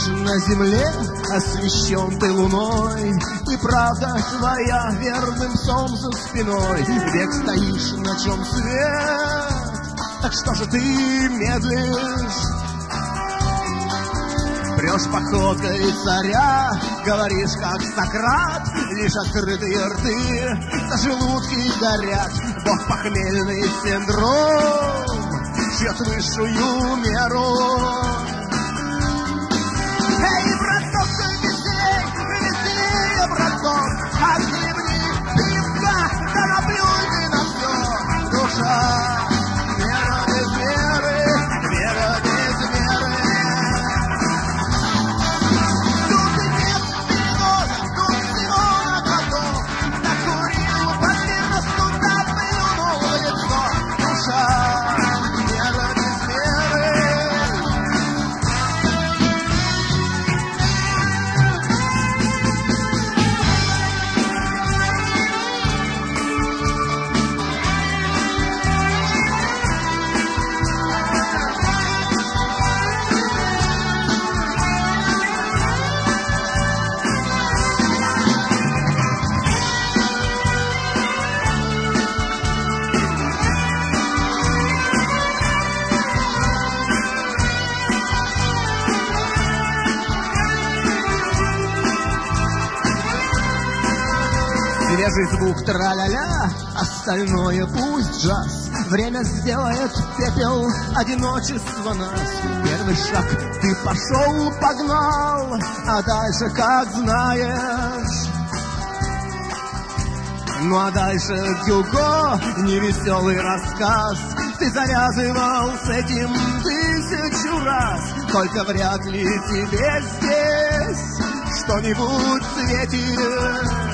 на земле освещен ты луной, и правда твоя верным псом за спиной. Век стоишь, на чем свет, так что же ты медлишь? Прешь походкой царя, говоришь, как Сократ, лишь открытые рты, да желудки горят. Бог похмельный синдром чьет высшую меру. Эй, браток, веселее, браток, отхлебни пивка, да наплюй ты на все. Душа, вера без веры, вера без веры. Тут нет перевода, тут всего на готов. Накурил папиросу, да плюнул в лицо. Душа, вера без веры. Свежий звук тра-ля-ля, остальное пусть джаз. Время сделает пепел одиночества нас. Первый шаг ты пошел, погнал, а дальше как знаешь. Ну а дальше Гюго, невеселый рассказ. Ты завязывал с этим 1000 раз, только вряд ли тебе здесь что-нибудь светит.